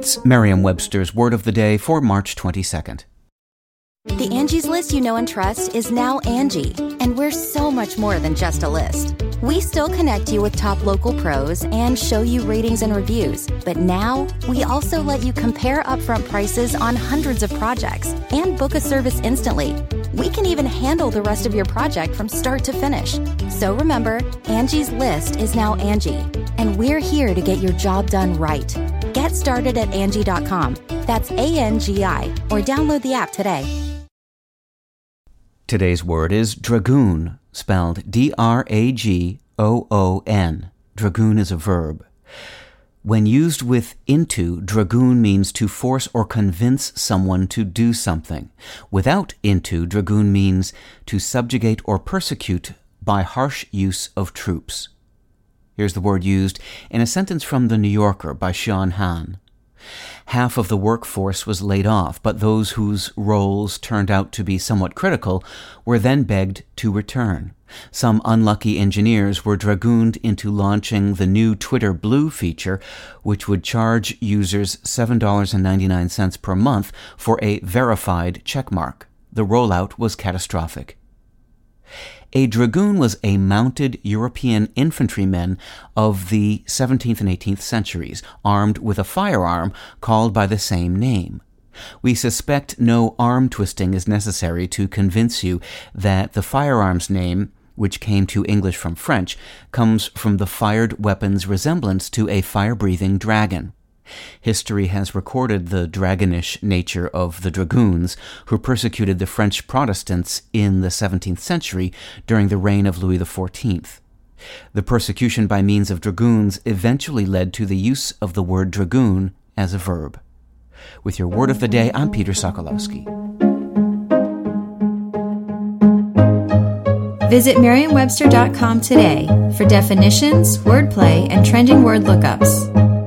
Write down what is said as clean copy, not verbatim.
It's Merriam-Webster's Word of the Day for March 22nd. The Angie's List you know and trust is now Angie, and we're so much more than just a list. We still connect you with top local pros and show you ratings and reviews, but now we also let you compare upfront prices on hundreds of projects and book a service instantly. We can even handle the rest of your project from start to finish. So remember, Angie's List is now Angie, and we're here to get your job done right. Get started at Angie.com. That's ANGI, or download the app today. Today's word is dragoon, spelled D-R-A-G-O-O-N. Dragoon is a verb. When used with into, dragoon means to force or convince someone to do something. Without into, dragoon means to subjugate or persecute by harsh use of troops. Here's the word used in a sentence from The New Yorker by Sean Han. Half of the workforce was laid off, but those whose roles turned out to be somewhat critical were then begged to return. Some unlucky engineers were dragooned into launching the new Twitter Blue feature, which would charge users $7.99 per month for a verified checkmark. The rollout was catastrophic. A dragoon was a mounted European infantryman of the 17th and 18th centuries, armed with a firearm called by the same name. We suspect no arm twisting is necessary to convince you that the firearm's name, which came to English from French, comes from the fired weapon's resemblance to a fire-breathing dragon. History has recorded the dragonish nature of the dragoons who persecuted the French Protestants in the 17th century during the reign of Louis XIV. The persecution by means of dragoons eventually led to the use of the word dragoon as a verb. With your Word of the Day, I'm Peter Sokolowski. Visit Merriam-Webster.com today for definitions, wordplay, and trending word lookups.